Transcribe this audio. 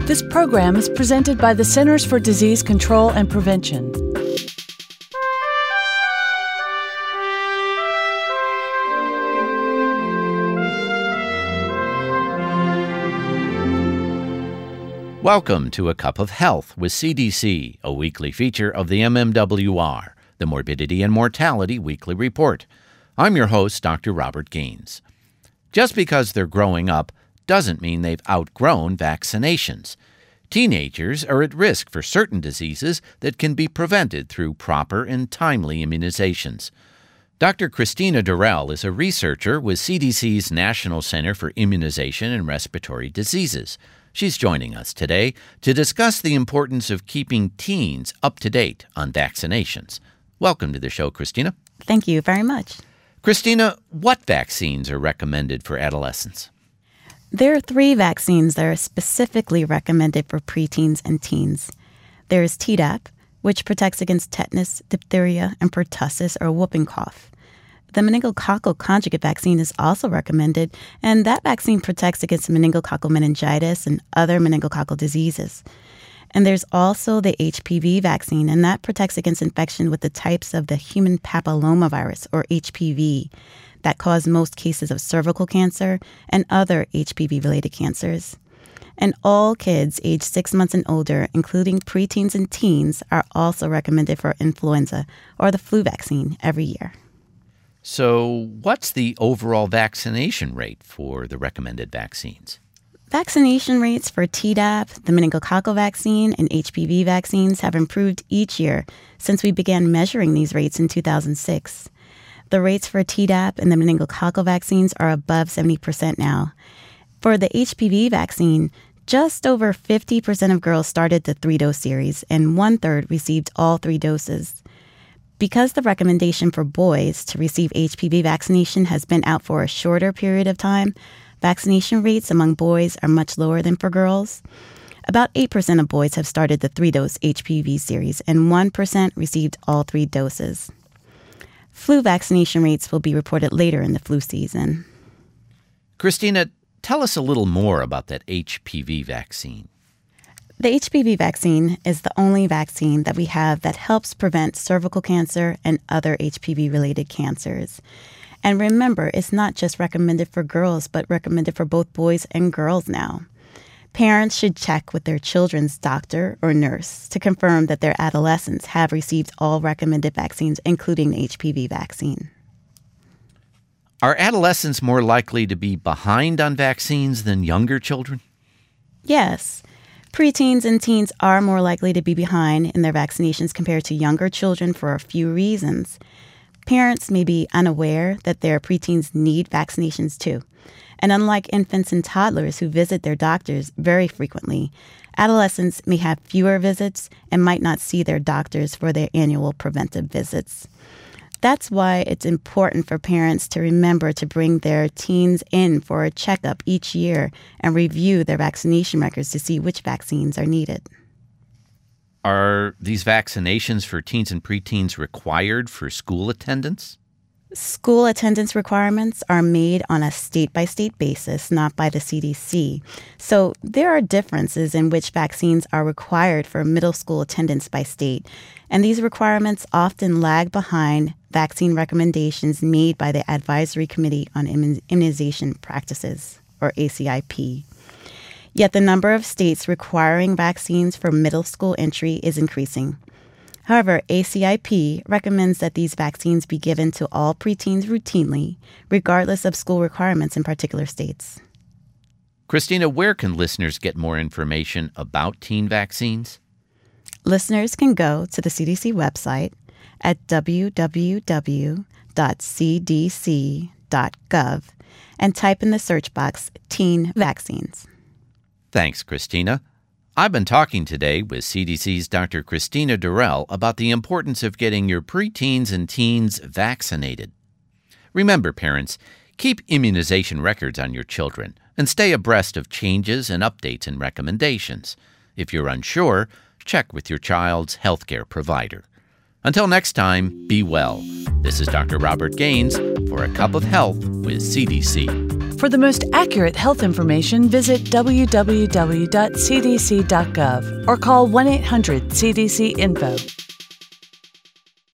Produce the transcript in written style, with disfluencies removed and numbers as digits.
This program is presented by the Centers for Disease Control and Prevention. Welcome to A Cup of Health with CDC, a weekly feature of the MMWR, the Morbidity and Mortality Weekly Report. I'm your host, Dr. Robert Gaines. Just because they're growing up doesn't mean they've outgrown vaccinations. Teenagers are at risk for certain diseases that can be prevented through proper and timely immunizations. Dr. Christina Durrell is a researcher with CDC's National Center for Immunization and Respiratory Diseases. She's joining us today to discuss the importance of keeping teens up to date on vaccinations. Welcome to the show, Christina. Thank you very much. Christina, what vaccines are recommended for adolescents? There are 3 vaccines that are specifically recommended for preteens and teens. There is Tdap, which protects against tetanus, diphtheria, and pertussis or whooping cough. The meningococcal conjugate vaccine is also recommended, and that vaccine protects against meningococcal meningitis and other meningococcal diseases. And there's also the HPV vaccine, and that protects against infection with the types of the human papillomavirus, or HPV, that cause most cases of cervical cancer and other HPV-related cancers. And all kids aged 6 months and older, including preteens and teens, are also recommended for influenza or the flu vaccine every year. So what's the overall vaccination rate for the recommended vaccines? Vaccination rates for Tdap, the meningococcal vaccine, and HPV vaccines have improved each year since we began measuring these rates in 2006. The rates for Tdap and the meningococcal vaccines are above 70% now. For the HPV vaccine, just over 50% of girls started the 3-dose series, and 1/3 received all 3 doses. Because the recommendation for boys to receive HPV vaccination has been out for a shorter period of time, vaccination rates among boys are much lower than for girls. About 8% of boys have started the 3-dose HPV series, and 1% received all 3 doses. Flu vaccination rates will be reported later in the flu season. Christina, tell us a little more about that HPV vaccine. The HPV vaccine is the only vaccine that we have that helps prevent cervical cancer and other HPV-related cancers. And remember, it's not just recommended for girls, but recommended for both boys and girls now. Parents should check with their children's doctor or nurse to confirm that their adolescents have received all recommended vaccines, including the HPV vaccine. Are adolescents more likely to be behind on vaccines than younger children? Yes. Preteens and teens are more likely to be behind in their vaccinations compared to younger children for a few reasons. Parents may be unaware that their preteens need vaccinations too. And unlike infants and toddlers who visit their doctors very frequently, adolescents may have fewer visits and might not see their doctors for their annual preventive visits. That's why it's important for parents to remember to bring their teens in for a checkup each year and review their vaccination records to see which vaccines are needed. Are these vaccinations for teens and preteens required for school attendance? School attendance requirements are made on a state-by-state basis, not by the CDC. So there are differences in which vaccines are required for middle school attendance by state, and these requirements often lag behind vaccine recommendations made by the Advisory Committee on Immunization Practices, or ACIP. Yet the number of states requiring vaccines for middle school entry is increasing. However, ACIP recommends that these vaccines be given to all preteens routinely, regardless of school requirements in particular states. Christina, where can listeners get more information about teen vaccines? Listeners can go to the CDC website at www.cdc.gov and type in the search box teen vaccines. Thanks, Christina. I've been talking today with CDC's Dr. Christina Durrell about the importance of getting your preteens and teens vaccinated. Remember, parents, keep immunization records on your children and stay abreast of changes and updates and recommendations. If you're unsure, check with your child's healthcare provider. Until next time, be well. This is Dr. Robert Gaines for A Cup of Health with CDC. For the most accurate health information, visit www.cdc.gov or call 1-800-CDC-INFO.